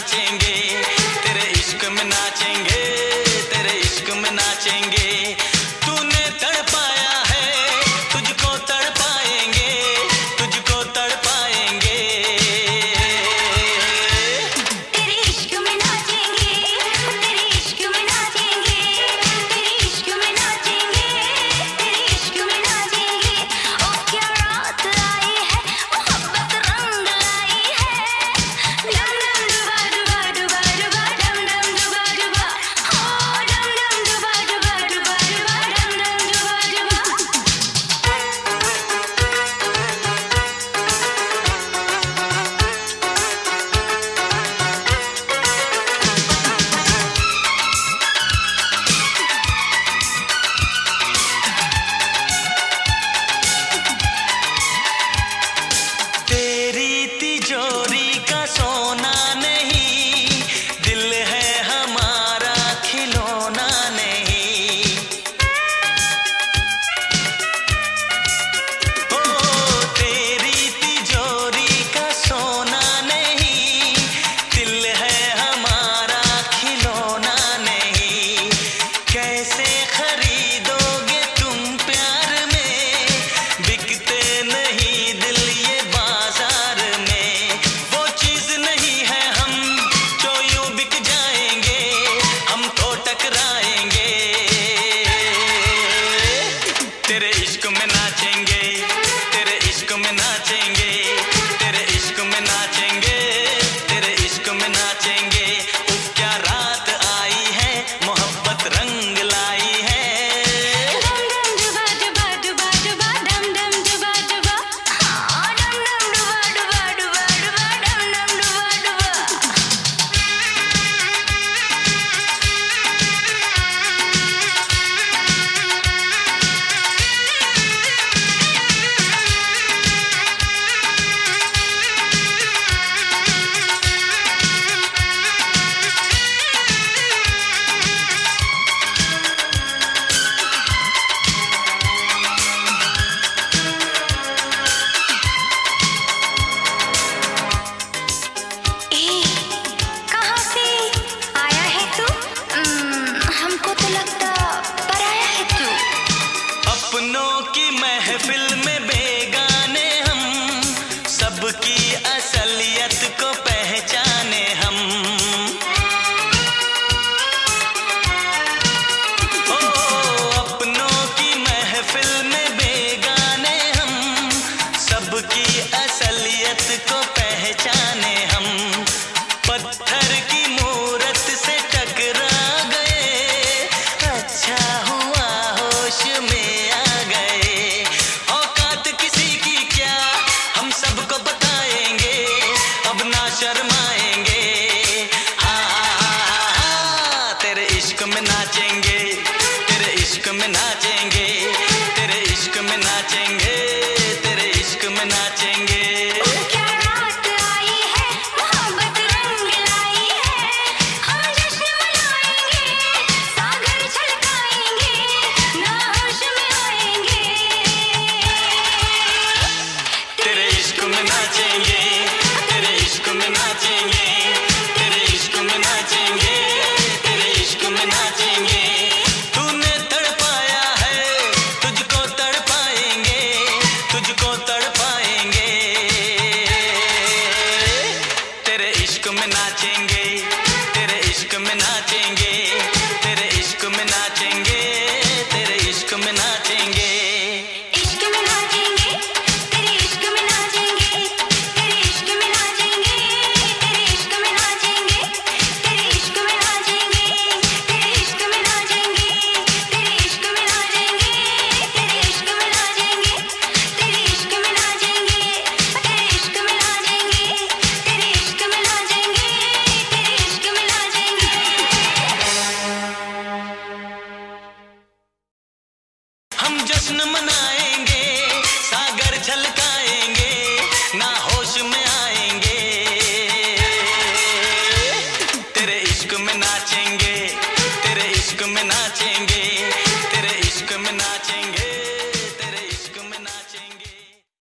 नाचेंगे, तेरे इश्क में नाचेंगे, तेरे इश्क में नाचेंगे। तूने तड़पाया है, तुझको तड़पाएंगे, तुझको तड़पाएंगे। तेरे इश्क में नाचेंगे, तेरे इश्क में नाचेंगे, तेरे इश्क में नाचेंगे, तेरे इश्क में नाचेंगे। ओ क्या रात आई है, मोहब्बत रंग लाई है। डम डम डुबा डुबा डुबा डुबा, डम डम डुबा डुबा, हो डम डम डुबा डुबा डुबा डुबा, डम डम डुबा डुबा। तेरी तिजोरी का सोना नहीं, दिल है हमारा खिलौना नहीं। ओ तेरी तिजोरी का सोना नहीं, दिल है हमारा खिलौना नहीं। कैसे खरीदोगे तुम प्यार में, बिकते नहीं दिल ये बाजार में। वो चीज नहीं है हम जो यूं बिक जाएंगे, हम तो टकराएंगे। तेरे इश्क में नाचेंगे, तेरे इश्क में नाचेंगे, तेरे इश्क में नाचेंगे, तेरे इश्क में नाचेंगे। उफ क्या रात आई है, मोहब्बत रंग लाई है। डम डम डुबा डुबा डुबा डुबा, डम डम डुबा डुबा, हाँ डम डम डुबा डुबा डुबा डुबा, डम डम डुबा डुबा। ए, कहाँ से आया है तू? हमको तो लगता पराया है तू। अपनों की महफिल में बेगाने हम, सबकी असलियत को पहचाने हम। ओ अपनों की महफिल में बेगाने हम, सबकी असलियत को पहचाने हम। पत्थर की मूरत से टकरा गए, अच्छा हुआ होश में आ गए। औकात किसी की क्या, हम सबको बताएंगे, अब ना शर्माएंगे। हाँ तेरे इश्क में नाचेंगे, तेरे इश्क में नाचेंगे, तेरे इश्क में नाचेंगे, तेरे इश्क में नाचेंगे। क्या रात आई है, मोहब्बत रंग लाई है। हम जश्न मनाएंगे, सागर छलकाएंगे, ना होश में आएंगे। तेरे इश्क में नाचेंगे, तेरे इश्क में नाचेंगे, तेरे इश्क में नाचेंगे, तेरे इश्क में नाचेंगे। तूने तड़पाया है, तुझको तड़पाएंगे, तुझको तड़पाएंगे। तेरे इश्क में नाचेंगे, तेरे इश्क में नाचेंगे, तेरे इश्क में नाचेंगे, तेरे इश्क में नाचेंगे। इश्क में नाचेंगे, तेरे इश्क में नाचेंगे, तेरे इश्क में नाचेंगे, तेरे इश्क में नाचेंगे, तेरे इश्क में नाचेंगे, तेरे इश्क में नाचेंगे, तेरे इश्क में नाचेंगे, तेरे इश्क में नाचेंगे, तेरे इश्क में नाचेंगे, तेरे इश्क में नाचेंगे, तेरे इश्क में नाचेंगे, तेरे इश्क में नाचेंगे। हम जश्न मनाएंगे, सागर छलकाएंगे, ना होश में आएंगे। तेरे इश्क में नाचेंगे,